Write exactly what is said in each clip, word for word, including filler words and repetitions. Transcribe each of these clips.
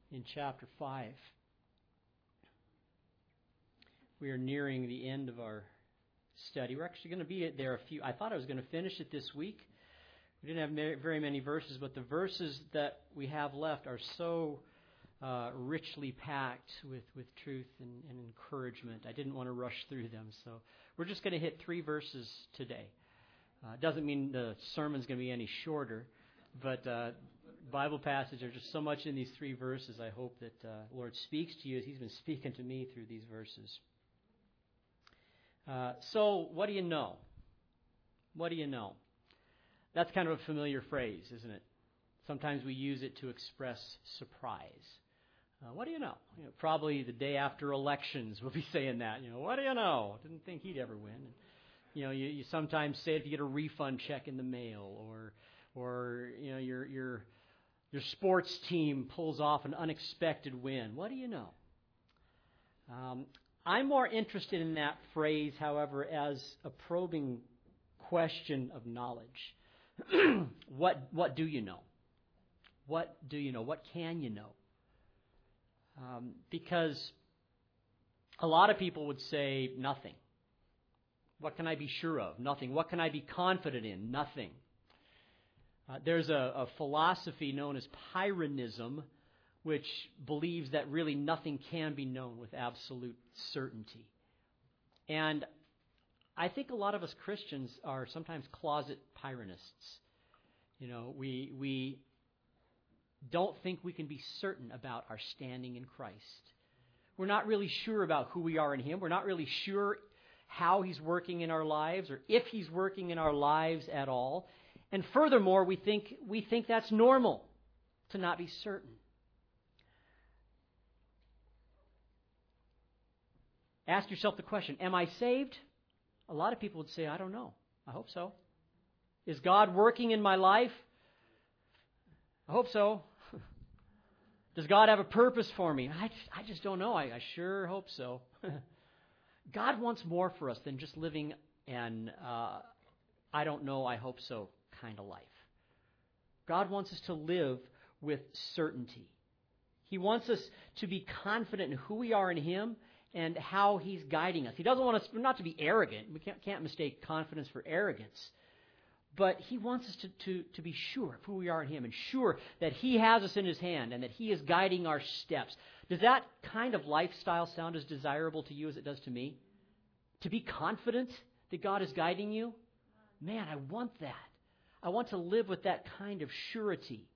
in chapter five. We are nearing the end of our study. We're actually going to be there a few. I thought I was going to finish it this week. We didn't have very many verses, but the verses that we have left are so uh, richly packed with, with truth and, and encouragement. I didn't want to rush through them, so we're just going to hit three verses today. Uh, it doesn't mean the sermon's going to be any shorter, but uh, Bible passages are just so much in these three verses. I hope that uh, the Lord speaks to you as He's been speaking to me through these verses. Uh, so, what do you know? What do you know? That's kind of a familiar phrase, isn't it? Sometimes we use it to express surprise. Uh, what do you know? You know? Probably the day after elections, we'll be saying that. You know, what do you know? Didn't think he'd ever win. And, you know, you, you sometimes say it if you get a refund check in the mail, or, or you know, your your your sports team pulls off an unexpected win. What do you know? Um, I'm more interested in that phrase, however, as a probing question of knowledge. what what do you know? What do you know? What can you know? Um, because a lot of people would say nothing. What can I be sure of? Nothing. What can I be confident in? Nothing. Uh, there's a, a philosophy known as Pyrrhonism, which believes that really nothing can be known with absolute certainty. And I think a lot of us Christians are sometimes closet Pyrrhonists. You know, we we don't think we can be certain about our standing in Christ. We're not really sure about who we are in Him. We're not really sure how He's working in our lives, or if He's working in our lives at all. And furthermore, we think we think that's normal to not be certain. Ask yourself the question, am I saved? A lot of people would say, I don't know. I hope so. Is God working in my life? I hope so. Does God have a purpose for me? I, I just don't know. I, I sure hope so. God wants more for us than just living an uh, I don't know, I hope so kind of life. God wants us to live with certainty. He wants us to be confident in who we are in Him and how He's guiding us. He doesn't want us not to be arrogant. We can't, can't mistake confidence for arrogance. But He wants us to, to, to be sure of who we are in Him and sure that He has us in His hand and that He is guiding our steps. Does that kind of lifestyle sound as desirable to you as it does to me? To be confident that God is guiding you? Man, I want that. I want to live with that kind of surety.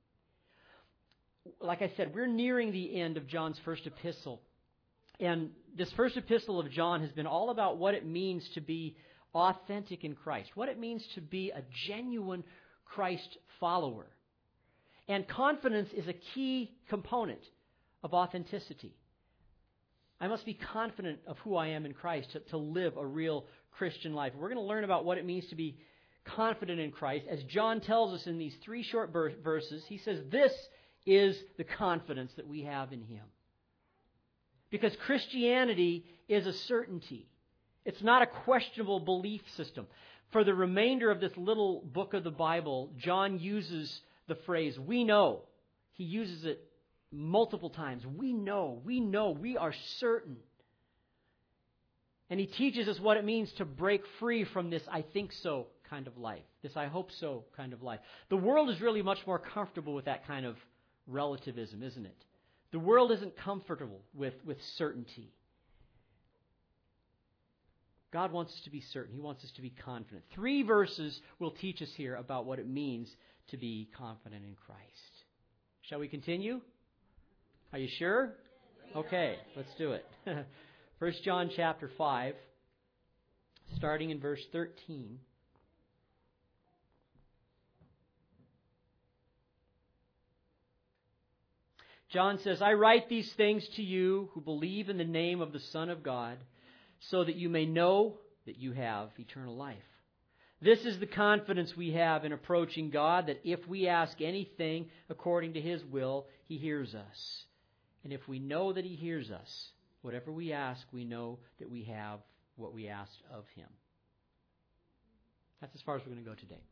Like I said, we're nearing the end of John's first epistle. And this first epistle of John has been all about what it means to be authentic in Christ, what it means to be a genuine Christ follower. And confidence is a key component of authenticity. I must be confident of who I am in Christ to, to live a real Christian life. We're going to learn about what it means to be confident in Christ. As John tells us in these three short verses, he says this is the confidence that we have in Him. Because Christianity is a certainty. It's not a questionable belief system. For the remainder of this little book of the Bible, John uses the phrase, we know. He uses it multiple times. We know, we know, we are certain. And he teaches us what it means to break free from this I think so kind of life, this I hope so kind of life. The world is really much more comfortable with that kind of relativism, isn't it? The world isn't comfortable with, with certainty. God wants us to be certain. He wants us to be confident. Three verses will teach us here about what it means to be confident in Christ. Shall we continue? Are you sure? Okay, let's do it. First John chapter five, starting in verse thirteen. John says, I write these things to you who believe in the name of the Son of God, so that you may know that you have eternal life. This is the confidence we have in approaching God, that if we ask anything according to His will, He hears us. And if we know that He hears us, whatever we ask, we know that we have what we asked of Him. That's as far as we're going to go today.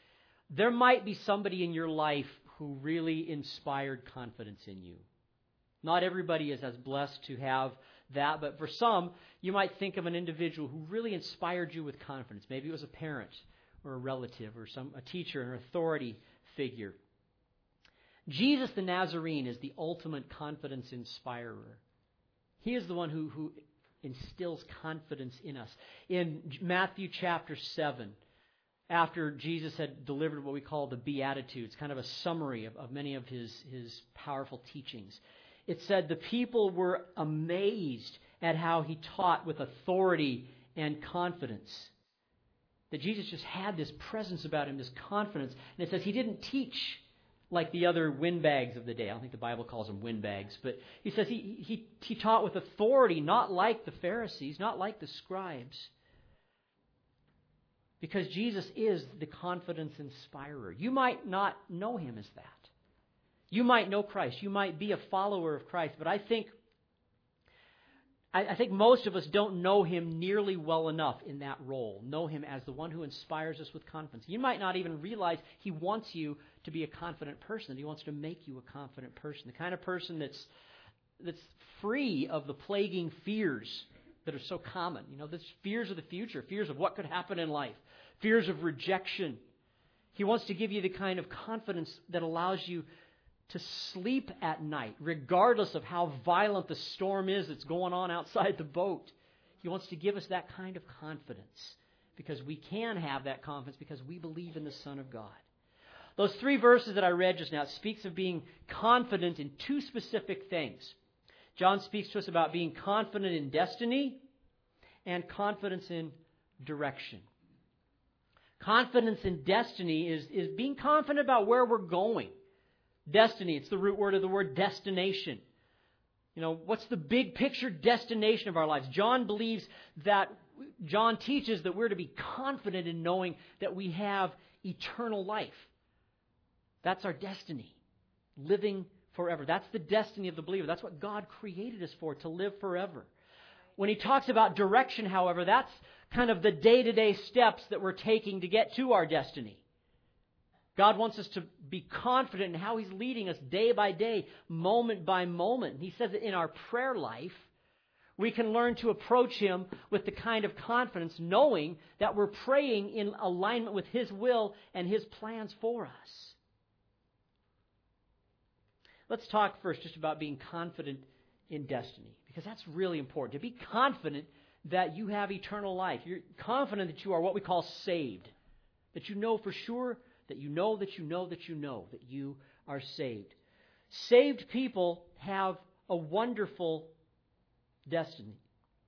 There might be somebody in your life who really inspired confidence in you. Not everybody is as blessed to have that, but for some, you might think of an individual who really inspired you with confidence. Maybe it was a parent or a relative or some a teacher, an authority figure. Jesus the Nazarene is the ultimate confidence inspirer. He is the one who, who instills confidence in us. In Matthew chapter seven, after Jesus had delivered what we call the Beatitudes, kind of a summary of, of many of his, his powerful teachings, it said the people were amazed at how he taught with authority and confidence. That Jesus just had this presence about him, this confidence. And it says he didn't teach like the other windbags of the day. I don't think the Bible calls them windbags. But he says he, he, he taught with authority, not like the Pharisees, not like the scribes. Because Jesus is the confidence inspirer. You might not know him as that. You might know Christ. You might be a follower of Christ. But I think I, I think most of us don't know him nearly well enough in that role. Know him as the one who inspires us with confidence. You might not even realize he wants you to be a confident person. That he wants to make you a confident person. The kind of person that's that's free of the plaguing fears that are so common. You know, the fears of the future, fears of what could happen in life, fears of rejection. He wants to give you the kind of confidence that allows you to sleep at night, regardless of how violent the storm is that's going on outside the boat. He wants to give us that kind of confidence because we can have that confidence because we believe in the Son of God. Those three verses that I read just now speaks of being confident in two specific things. John speaks to us about being confident in destiny and confidence in direction. Confidence in destiny is, is being confident about where we're going. Destiny, it's the root word of the word destination. You know, what's the big picture destination of our lives? John believes that, John teaches that we're to be confident in knowing that we have eternal life. That's our destiny. Living forever. That's the destiny of the believer. That's what God created us for, to live forever. When he talks about direction, however, that's kind of the day-to-day steps that we're taking to get to our destiny. God wants us to be confident in how he's leading us day by day, moment by moment. He says that in our prayer life, we can learn to approach him with the kind of confidence, knowing that we're praying in alignment with his will and his plans for us. Let's talk first just about being confident in destiny, because that's really important. To be confident that you have eternal life. You're confident that you are what we call saved. That you know for sure that you know that you know that you know that you are saved. Saved people have a wonderful destiny.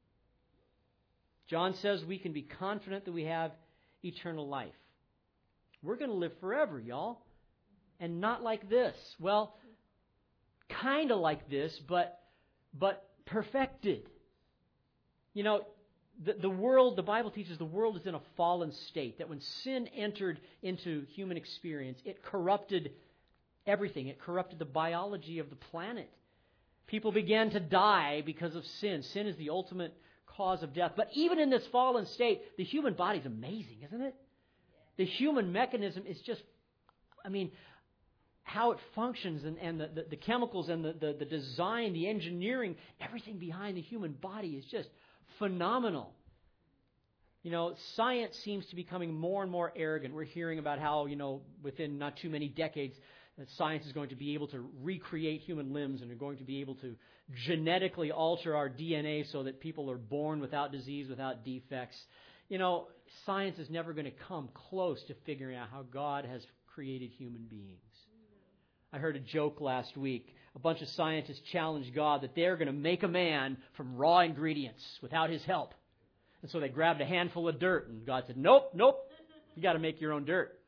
John says we can be confident that we have eternal life. We're going to live forever, y'all. And not like this. Well, kind of like this, but but perfected. You know, the, the world, the Bible teaches the world is in a fallen state. That when sin entered into human experience, it corrupted everything. It corrupted the biology of the planet. People began to die because of sin. Sin is the ultimate cause of death. But even in this fallen state, the human body is amazing, isn't it? The human mechanism is just, I mean, how it functions and, and the, the, the chemicals and the, the, the design, the engineering, everything behind the human body is just phenomenal. You know, science seems to be becoming more and more arrogant. We're hearing about how, you know, within not too many decades, that science is going to be able to recreate human limbs and are going to be able to genetically alter our D N A so that people are born without disease, without defects. You know, science is never going to come close to figuring out how God has created human beings. I heard a joke last week. A bunch of scientists challenged God that they're going to make a man from raw ingredients without his help. And so they grabbed a handful of dirt, and God said, nope, nope, you got to make your own dirt.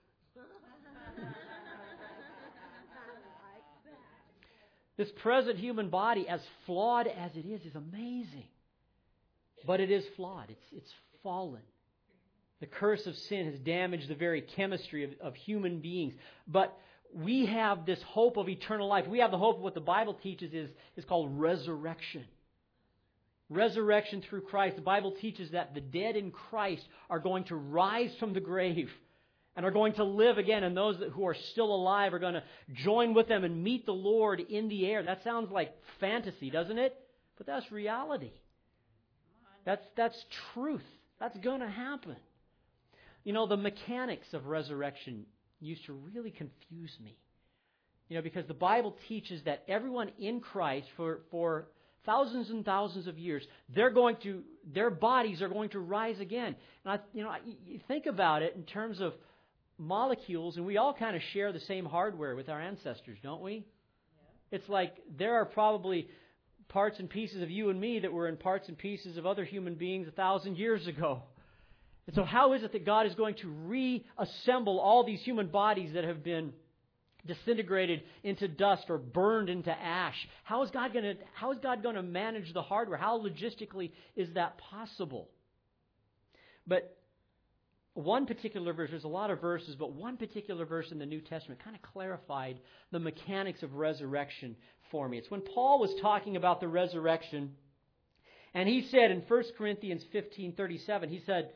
This present human body, as flawed as it is, is amazing. But it is flawed. It's, it's fallen. The curse of sin has damaged the very chemistry of, of human beings. But we have this hope of eternal life. We have the hope of what the Bible teaches is, is called resurrection. Resurrection through Christ. The Bible teaches that the dead in Christ are going to rise from the grave and are going to live again, and those who are still alive are going to join with them and meet the Lord in the air. That sounds like fantasy, doesn't it? But that's reality. That's, that's truth. That's going to happen. You know, the mechanics of resurrection used to really confuse me. You know, because the Bible teaches that everyone in Christ for, for thousands and thousands of years, they're going to, their bodies are going to rise again. And I, you know, you think about it in terms of molecules, and we all kind of share the same hardware with our ancestors, don't we? Yeah. It's like there are probably parts and pieces of you and me that were in parts and pieces of other human beings a thousand years ago. And so how is it that God is going to reassemble all these human bodies that have been disintegrated into dust or burned into ash? How is God going to, how is God going to manage the hardware? How logistically is that possible? But one particular verse, there's a lot of verses, but one particular verse in the New Testament kind of clarified the mechanics of resurrection for me. It's when Paul was talking about the resurrection, and he said in First Corinthians fifteen thirty-seven, he said,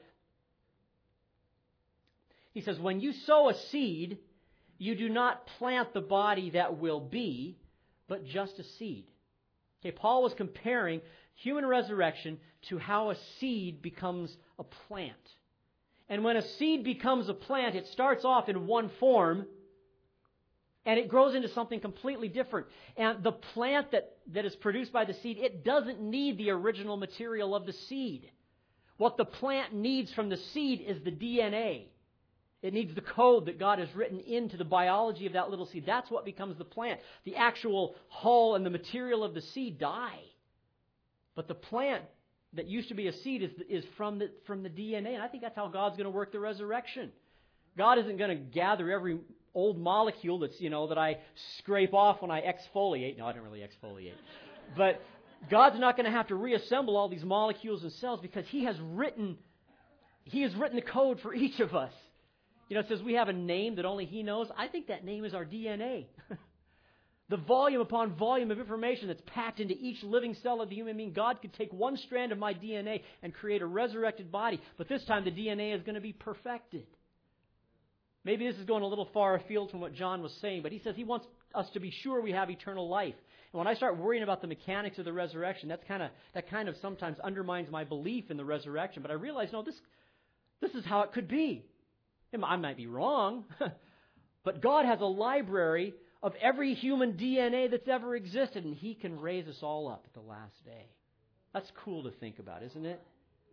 he says, when you sow a seed, you do not plant the body that will be, but just a seed. Okay, Paul was comparing human resurrection to how a seed becomes a plant. And when a seed becomes a plant, it starts off in one form, and it grows into something completely different. And the plant that, that is produced by the seed, it doesn't need the original material of the seed. What the plant needs from the seed is the D N A. It needs the code that God has written into the biology of that little seed. That's what becomes the plant. The actual hull and the material of the seed die. But the plant that used to be a seed is, is from the, from the D N A. And I think that's how God's going to work the resurrection. God isn't going to gather every old molecule that's, you know, that I scrape off when I exfoliate. No, I don't really exfoliate. But God's not going to have to reassemble all these molecules and cells because He has written, He has written the code for each of us. You know, it says we have a name that only He knows. I think that name is our D N A. The volume upon volume of information that's packed into each living cell of the human being. God could take one strand of my D N A and create a resurrected body, but this time the D N A is going to be perfected. Maybe this is going a little far afield from what John was saying, but he says he wants us to be sure we have eternal life. And when I start worrying about the mechanics of the resurrection, that's kind of that kind of sometimes undermines my belief in the resurrection. But I realize, no, this this is how it could be. I might be wrong, but God has a library of every human D N A that's ever existed, and He can raise us all up at the last day. That's cool to think about, isn't it?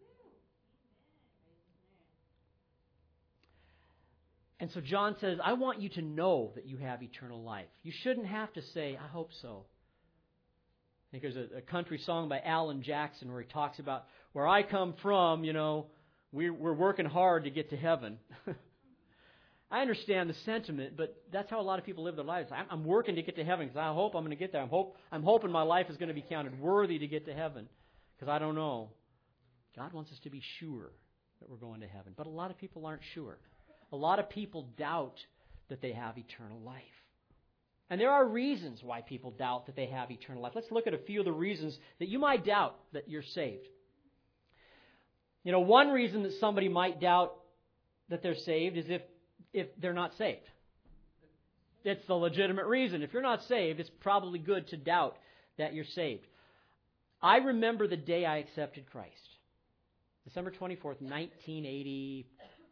And so John says, I want you to know that you have eternal life. You shouldn't have to say, I hope so. I think there's a, a country song by Alan Jackson where he talks about, where I come from, you know, we're, we're working hard to get to heaven. I understand the sentiment, but that's how a lot of people live their lives. I'm, I'm working to get to heaven because I hope I'm going to get there. I'm, hope, I'm hoping my life is going to be counted worthy to get to heaven because I don't know. God wants us to be sure that we're going to heaven. But a lot of people aren't sure. A lot of people doubt that they have eternal life. And there are reasons why people doubt that they have eternal life. Let's look at a few of the reasons that you might doubt that you're saved. You know, one reason that somebody might doubt that they're saved is if if they're not saved. It's the legitimate reason. If you're not saved, it's probably good to doubt that you're saved. I remember the day I accepted Christ. December twenty-fourth, nineteen eighty-five.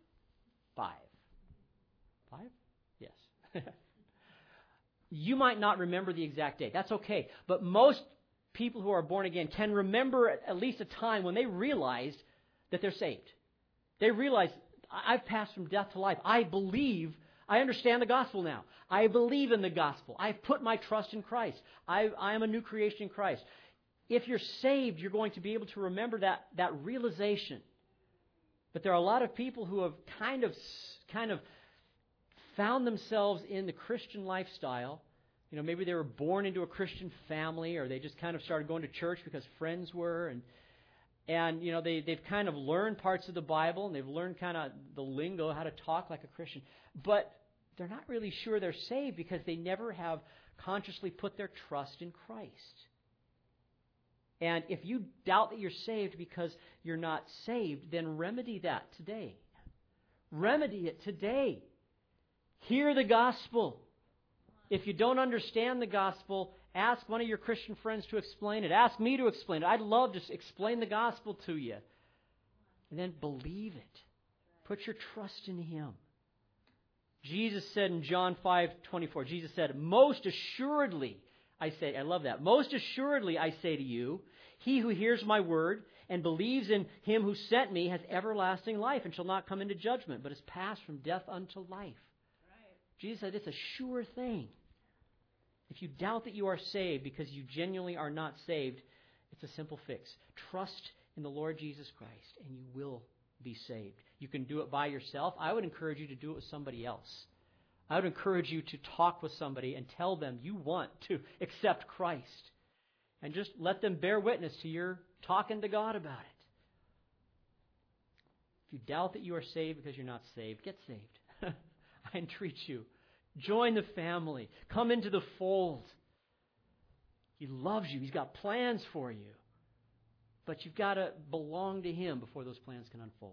Five? Yes. You might not remember the exact date. That's okay. But most people who are born again can remember at least a time when they realized that they're saved. They realized, I've passed from death to life. I believe, I understand the gospel now. I believe in the gospel. I've put my trust in Christ. I, I am a new creation in Christ. If you're saved, you're going to be able to remember that, that realization. But there are a lot of people who have kind of, kind of found themselves in the Christian lifestyle. You know, maybe they were born into a Christian family, or they just kind of started going to church because friends were, and And, you know, they, they've kind of learned parts of the Bible, and they've learned kind of the lingo, how to talk like a Christian. But they're not really sure they're saved because they never have consciously put their trust in Christ. And if you doubt that you're saved because you're not saved, then remedy that today. Remedy it today. Hear the gospel. If you don't understand the gospel, ask one of your Christian friends to explain it. Ask me to explain it. I'd love to explain the gospel to you. And then believe it. Put your trust in Him. Jesus said in John five twenty-four, Jesus said, most assuredly, I say, I love that. Most assuredly, I say to you, he who hears my word and believes in Him who sent me has everlasting life and shall not come into judgment, but is passed from death unto life. Right. Jesus said it's a sure thing. If you doubt that you are saved because you genuinely are not saved, it's a simple fix. Trust in the Lord Jesus Christ and you will be saved. You can do it by yourself. I would encourage you to do it with somebody else. I would encourage you to talk with somebody and tell them you want to accept Christ. And just let them bear witness to your talking to God about it. If you doubt that you are saved because you're not saved, get saved. I entreat you. Join the family. Come into the fold. He loves you. He's got plans for you. But you've got to belong to Him before those plans can unfold.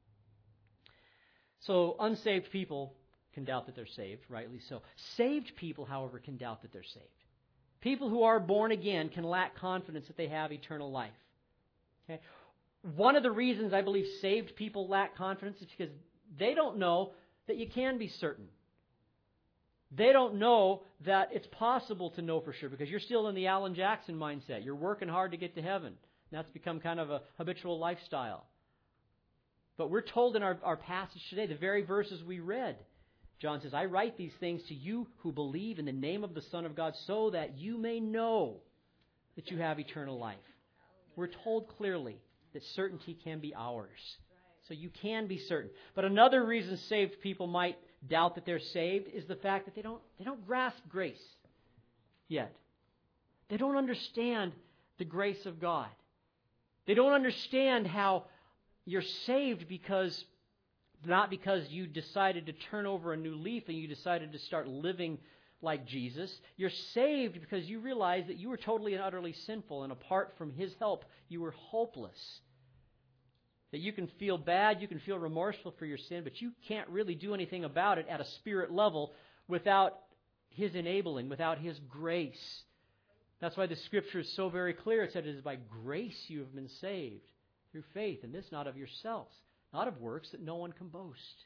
So unsaved people can doubt that they're saved, rightly so. Saved people, however, can doubt that they're saved. People who are born again can lack confidence that they have eternal life. Okay? One of the reasons I believe saved people lack confidence is because they don't know that you can be certain. They don't know that it's possible to know for sure because you're still in the Alan Jackson mindset. You're working hard to get to heaven. And that's become kind of a habitual lifestyle. But we're told in our, our passage today, the very verses we read, John says, I write these things to you who believe in the name of the Son of God so that you may know that you have eternal life. We're told clearly that certainty can be ours. So you can be certain. But another reason saved people might doubt that they're saved is the fact that they don't, they don't grasp grace yet. They don't understand the grace of God. They don't understand how you're saved because, not because you decided to turn over a new leaf and you decided to start living like Jesus. You're saved because you realize that you were totally and utterly sinful, and apart from His help, you were hopeless. That you can feel bad, you can feel remorseful for your sin, but you can't really do anything about it at a spirit level without His enabling, without His grace. That's why the Scripture is so very clear. It said, it is by grace you have been saved through faith, and this not of yourselves, not of works that no one can boast.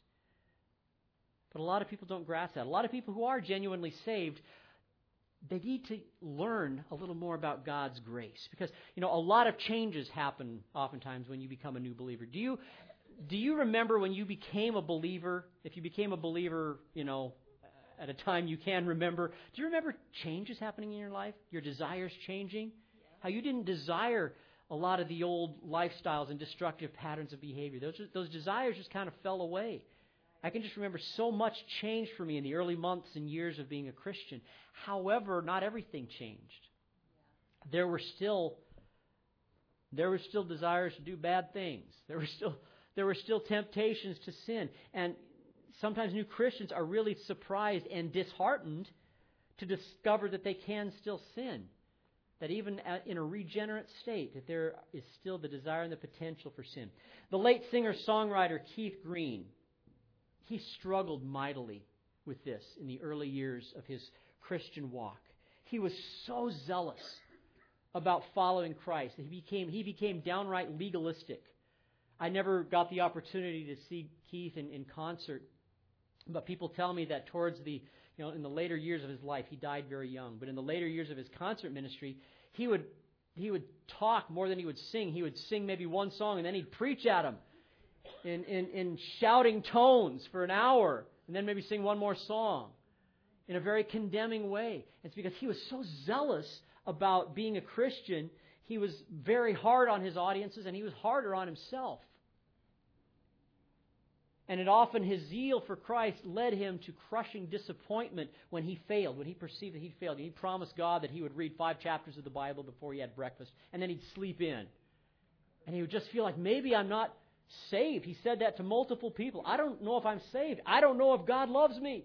But a lot of people don't grasp that. A lot of people who are genuinely saved, they need to learn a little more about God's grace. Because, you know, a lot of changes happen oftentimes when you become a new believer. Do you, do you remember when you became a believer, if you became a believer, you know, at a time you can remember, do you remember changes happening in your life? Your desires changing? Yeah. How you didn't desire a lot of the old lifestyles and destructive patterns of behavior. Those, those desires just kind of fell away. I can just remember so much changed for me in the early months and years of being a Christian. However, not everything changed. Yeah. There were still there were still desires to do bad things. There were still there were still temptations to sin. And sometimes new Christians are really surprised and disheartened to discover that they can still sin. That even in a regenerate state, that there is still the desire and the potential for sin. The late singer-songwriter Keith Green, he struggled mightily with this in the early years of his Christian walk. He was so zealous about following Christ that he became he became downright legalistic. I never got the opportunity to see Keith in, in concert, but people tell me that towards the you know in the later years of his life, he died very young. But in the later years of his concert ministry, he would he would talk more than he would sing. He would sing maybe one song and then he'd preach at them in in, in shouting tones for an hour, and then maybe sing one more song in a very condemning way. It's because he was so zealous about being a Christian. He was very hard on his audiences, and he was harder on himself. And it often, his zeal for Christ led him to crushing disappointment when he failed, when he perceived that he failed. He promised God that he would read five chapters of the Bible before he had breakfast, and then he'd sleep in. And he would just feel like, maybe I'm not saved. He said that to multiple people. I don't know if I'm saved. I don't know if God loves me.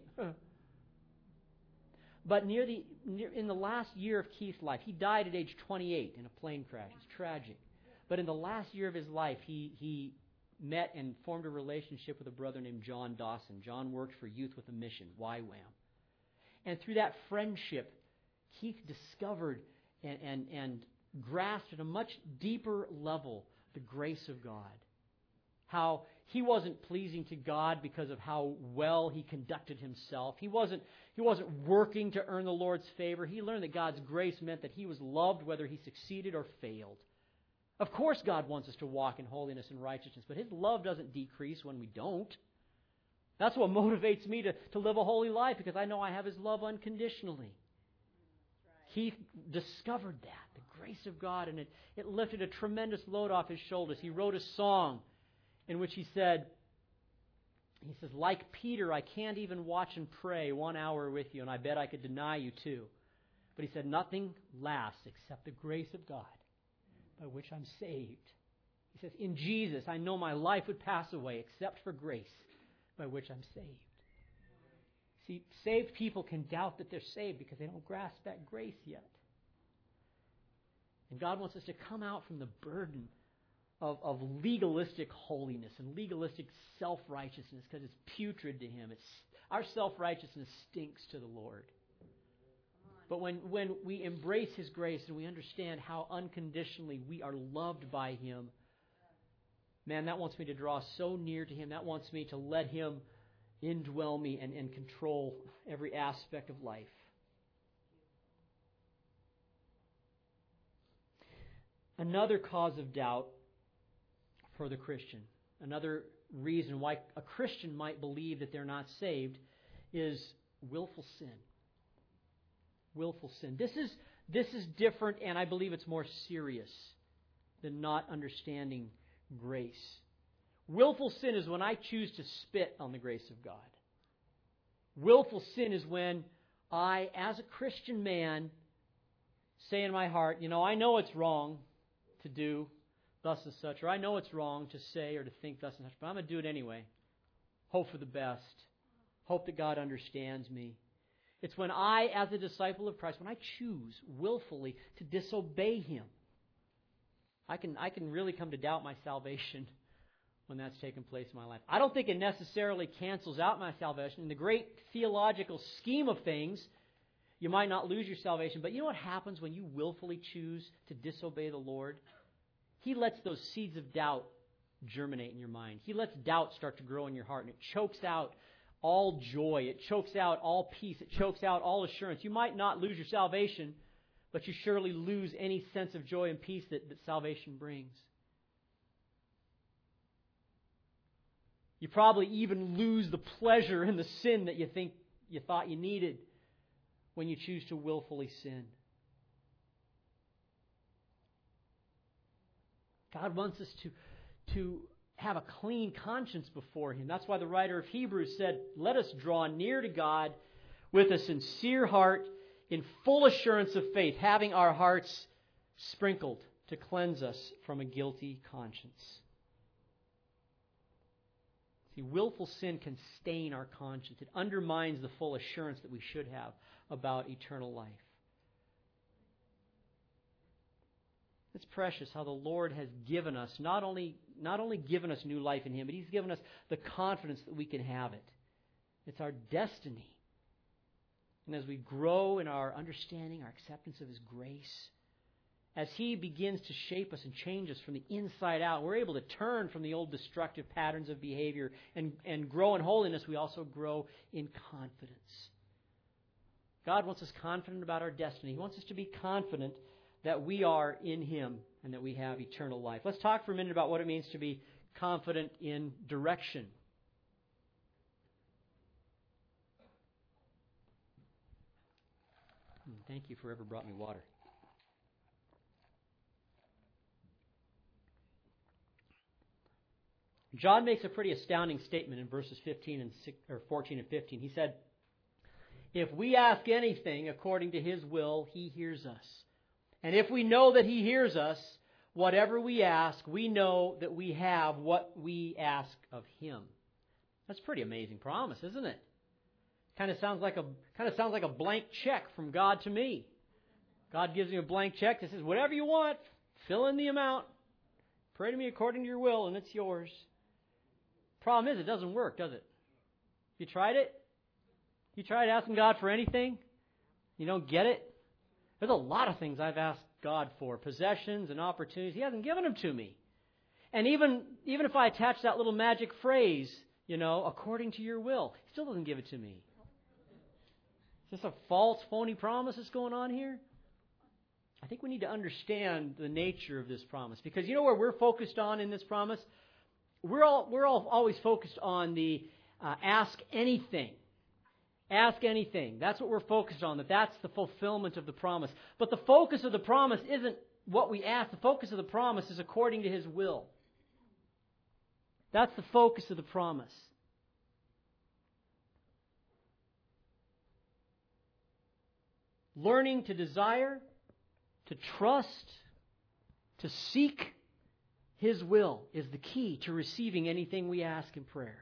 But near the near, in the last year of Keith's life, he died at age twenty-eight in a plane crash. It's tragic. But in the last year of his life, he he met and formed a relationship with a brother named John Dawson. John worked for Youth with a Mission, Y WAM. And through that friendship, Keith discovered and, and, and grasped at a much deeper level the grace of God. How he wasn't pleasing to God because of how well he conducted himself. He wasn't, he wasn't working to earn the Lord's favor. He learned that God's grace meant that he was loved whether he succeeded or failed. Of course God wants us to walk in holiness and righteousness, but His love doesn't decrease when we don't. That's what motivates me to, to live a holy life, because I know I have His love unconditionally. He discovered that, the grace of God, and it, it lifted a tremendous load off his shoulders. He wrote a song in which he said, he says, like Peter, I can't even watch and pray one hour with you, and I bet I could deny you too. But he said, nothing lasts except the grace of God, by which I'm saved. He says, in Jesus, I know my life would pass away except for grace, by which I'm saved. See, saved people can doubt that they're saved because they don't grasp that grace yet. And God wants us to come out from the burden of, of legalistic holiness and legalistic self-righteousness, because it's putrid to Him. It's, our self-righteousness stinks to the Lord. But when, when we embrace His grace and we understand how unconditionally we are loved by Him, man, that wants me to draw so near to Him. That wants me to let Him indwell me and, and control every aspect of life. Another cause of doubt for the Christian, another reason why a Christian might believe that they're not saved, is willful sin. Willful sin. This is this is different, and I believe it's more serious than not understanding grace. Willful sin is when I choose to spit on the grace of God. Willful sin is when I, as a Christian man, say in my heart, you know, I know it's wrong to do thus and such, or I know it's wrong to say or to think thus and such, but I'm going to do it anyway. Hope for the best. Hope that God understands me. It's when I, as a disciple of Christ, when I choose willfully to disobey Him, I can I can really come to doubt my salvation when that's taken place in my life. I don't think it necessarily cancels out my salvation. In the great theological scheme of things, you might not lose your salvation, but you know what happens when you willfully choose to disobey the Lord? He lets those seeds of doubt germinate in your mind. He lets doubt start to grow in your heart, and it chokes out all joy. It chokes out all peace. It chokes out all assurance. You might not lose your salvation, but you surely lose any sense of joy and peace that, that salvation brings. You probably even lose the pleasure in the sin that you think you thought you needed when you choose to willfully sin. God wants us to, to have a clean conscience before Him. That's why the writer of Hebrews said, let us draw near to God with a sincere heart, in full assurance of faith, having our hearts sprinkled to cleanse us from a guilty conscience. See, willful sin can stain our conscience. It undermines the full assurance that we should have about eternal life. It's precious how the Lord has given us, not only, not only given us new life in Him, but He's given us the confidence that we can have it. It's our destiny. And as we grow in our understanding, our acceptance of His grace, as He begins to shape us and change us from the inside out, we're able to turn from the old destructive patterns of behavior and, and grow in holiness. We also grow in confidence. God wants us confident about our destiny. He wants us to be confident that we are in Him and that we have eternal life. Let's talk for a minute about what it means to be confident in direction. Thank you for ever brought me water. John makes a pretty astounding statement in verses fifteen and six, or fourteen and fifteen. He said, if we ask anything according to His will, He hears us. And if we know that He hears us, whatever we ask, we know that we have what we ask of Him. That's a pretty amazing promise, isn't it? Kind of sounds like a kind of sounds like a blank check from God to me. God gives me a blank check that says, whatever you want, fill in the amount. Pray to me according to your will, and it's yours. Problem is, it doesn't work, does it? You tried it? You tried asking God for anything? You don't get it? There's a lot of things I've asked God for, possessions and opportunities. He hasn't given them to me. And even, even if I attach that little magic phrase, you know, according to your will, He still doesn't give it to me. Is this a false, phony promise that's going on here? I think we need to understand the nature of this promise. Because you know where we're focused on in this promise? We're all we're all always focused on the uh, ask anything. Ask anything. That's what we're focused on, that that's the fulfillment of the promise. But the focus of the promise isn't what we ask. The focus of the promise is according to His will. That's the focus of the promise. Learning to desire, to trust, to seek His will is the key to receiving anything we ask in prayer.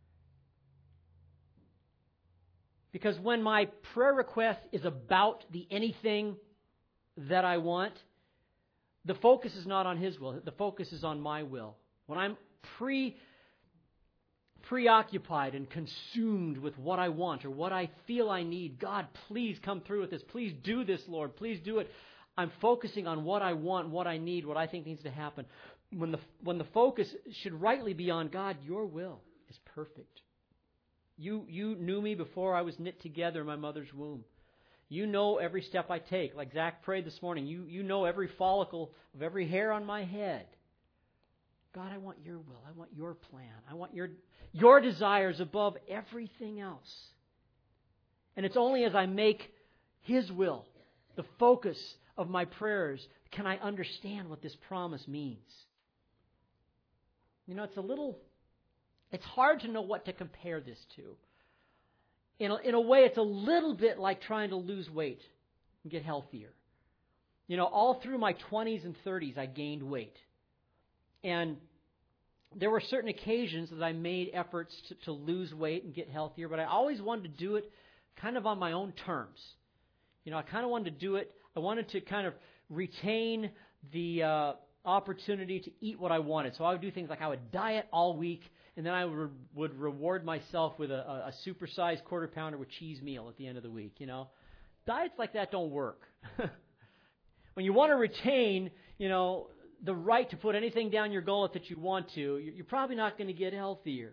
Because when my prayer request is about the anything that I want, the focus is not on His will. The focus is on my will. When I'm pre preoccupied and consumed with what I want or what I feel I need, God, please come through with this. Please do this, Lord. Please do it. I'm focusing on what I want, what I need, what I think needs to happen. When the when the focus should rightly be on God, your will is perfect. You you knew me before I was knit together in my mother's womb. You know every step I take. Like Zach prayed this morning, you, you know every follicle of every hair on my head. God, I want your will. I want your plan. I want your your desires above everything else. And it's only as I make His will the focus of my prayers can I understand what this promise means. You know, it's a little... It's hard to know what to compare this to. In a, in a way, it's a little bit like trying to lose weight and get healthier. You know, all through my twenties and thirties, I gained weight. And there were certain occasions that I made efforts to, to lose weight and get healthier, but I always wanted to do it kind of on my own terms. You know, I kind of wanted to do it, I wanted to kind of retain the uh, opportunity to eat what I wanted. So I would do things like I would diet all week, and then I would, would reward myself with a, a supersized quarter pounder with cheese meal at the end of the week, you know. Diets like that don't work. When you want to retain, you know, the right to put anything down your gullet that you want to, you're probably not going to get healthier.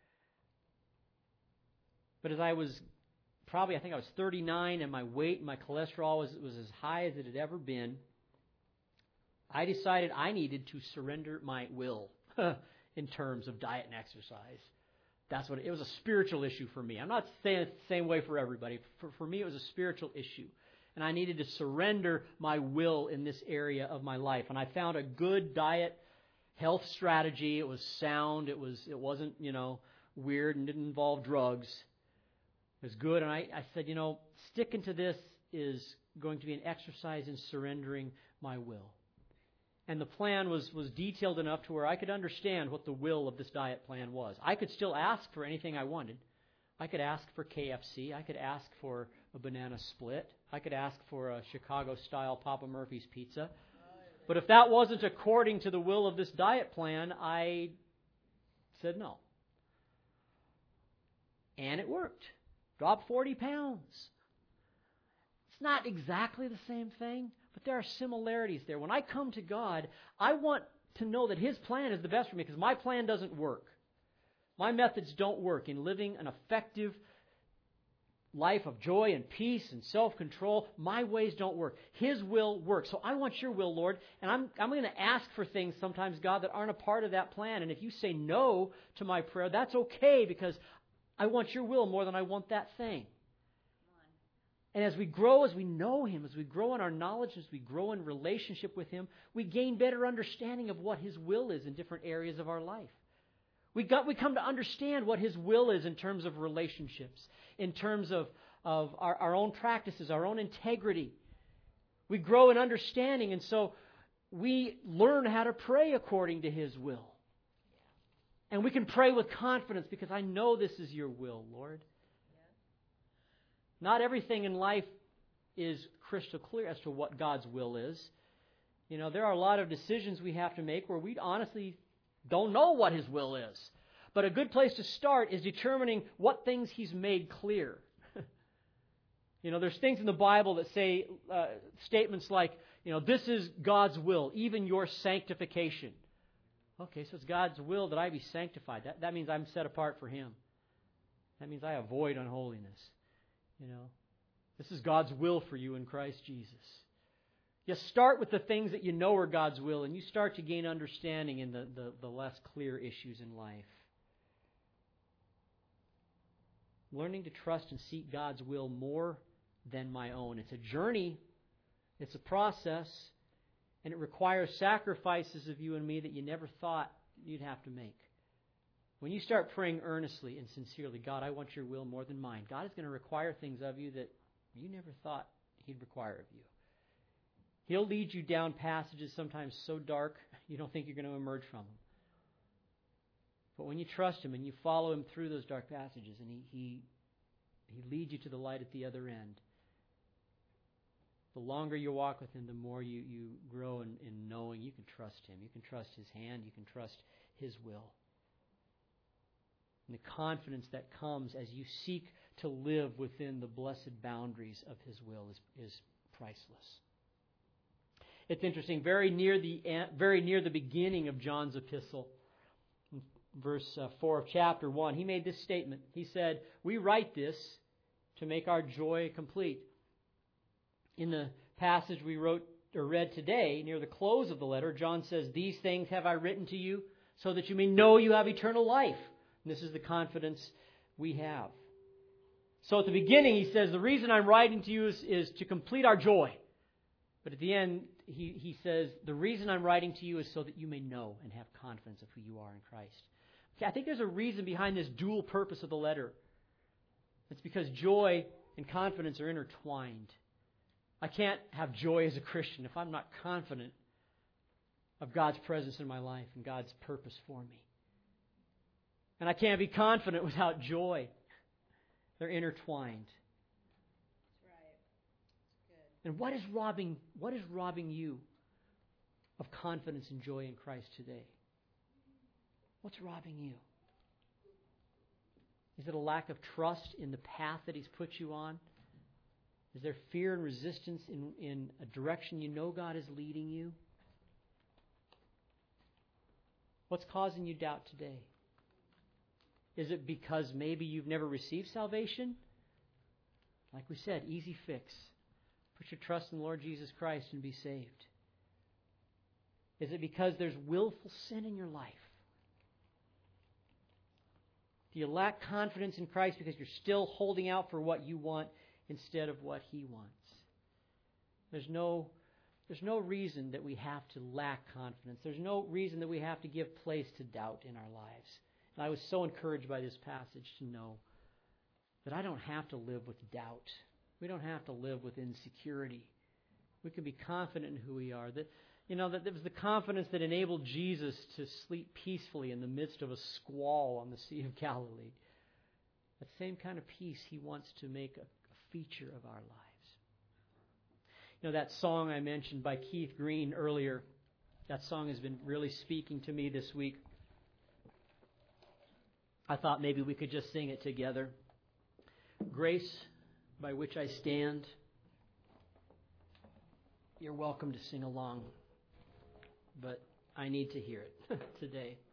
But as I was, probably I think I was thirty-nine and my weight and my cholesterol was, was as high as it had ever been, I decided I needed to surrender my will in terms of diet and exercise. That's what it, it was a spiritual issue for me. I'm not saying it's the same way for everybody. For, for me, it was a spiritual issue. And I needed to surrender my will in this area of my life. And I found a good diet health strategy. It was sound. It was it wasn't, you know, weird and didn't involve drugs. It was good. And I, I said, you know, sticking to this is going to be an exercise in surrendering my will. And the plan was, was detailed enough to where I could understand what the will of this diet plan was. I could still ask for anything I wanted. I could ask for K F C. I could ask for a banana split. I could ask for a Chicago-style Papa Murphy's pizza. But if that wasn't according to the will of this diet plan, I said no. And it worked. Dropped forty pounds. It's not exactly the same thing, but there are similarities there. When I come to God, I want to know that His plan is the best for me because my plan doesn't work. My methods don't work in living an effective life of joy and peace and self-control. My ways don't work. His will works. So I want your will, Lord, and I'm, I'm going to ask for things sometimes, God, that aren't a part of that plan. And if you say no to my prayer, that's okay because I want your will more than I want that thing. And as we grow, as we know Him, as we grow in our knowledge, as we grow in relationship with Him, we gain better understanding of what His will is in different areas of our life. We got we come to understand what His will is in terms of relationships, in terms of, of our, our own practices, our own integrity. We grow in understanding, and so we learn how to pray according to His will. And we can pray with confidence because I know this is your will, Lord. Not everything in life is crystal clear as to what God's will is. You know, there are a lot of decisions we have to make where we honestly don't know what His will is. But a good place to start is determining what things He's made clear. You know, there's things in the Bible that say uh, statements like, you know, this is God's will, even your sanctification. Okay, so it's God's will that I be sanctified. That, that means I'm set apart for Him. That means I avoid unholiness. You know, this is God's will for you in Christ Jesus. You start with the things that you know are God's will, and you start to gain understanding in the, the, the less clear issues in life. Learning to trust and seek God's will more than my own. It's a journey. It's a process. And it requires sacrifices of you and me that you never thought you'd have to make. When you start praying earnestly and sincerely, God, I want your will more than mine, God is going to require things of you that you never thought He'd require of you. He'll lead you down passages sometimes so dark you don't think you're going to emerge from them. But when you trust Him and you follow Him through those dark passages and He He, he leads you to the light at the other end, the longer you walk with Him, the more you, you grow in, in knowing you can trust Him. You can trust His hand. You can trust His will. And the confidence that comes as you seek to live within the blessed boundaries of His will is, is priceless. It's interesting, very near the very near the beginning of John's epistle, verse uh, four of chapter one, he made this statement. He said, "We write this to make our joy complete." In the passage we wrote or read today, near the close of the letter, John says, "These things have I written to you so that you may know you have eternal life." And this is the confidence we have. So at the beginning he says, the reason I'm writing to you is, is to complete our joy. But at the end he, he says, the reason I'm writing to you is so that you may know and have confidence of who you are in Christ. Okay, I think there's a reason behind this dual purpose of the letter. It's because joy and confidence are intertwined. I can't have joy as a Christian if I'm not confident of God's presence in my life and God's purpose for me. And I can't be confident without joy. They're intertwined. That's right. That's good. And what is robbing what is robbing you of confidence and joy in Christ today? What's robbing you? Is it a lack of trust in the path that He's put you on? Is there fear and resistance in, in a direction you know God is leading you? What's causing you doubt today? Is it because maybe you've never received salvation? Like we said, easy fix. Put your trust in the Lord Jesus Christ and be saved. Is it because there's willful sin in your life? Do you lack confidence in Christ because you're still holding out for what you want instead of what He wants? There's no, there's no reason that we have to lack confidence. There's no reason that we have to give place to doubt in our lives. And I was so encouraged by this passage to know that I don't have to live with doubt. We don't have to live with insecurity. We can be confident in who we are. That, you know, that there was the confidence that enabled Jesus to sleep peacefully in the midst of a squall on the Sea of Galilee. That same kind of peace He wants to make a, a feature of our lives. You know, that song I mentioned by Keith Green earlier, that song has been really speaking to me this week. I thought maybe we could just sing it together. Grace by which I stand. You're welcome to sing along, but I need to hear it today.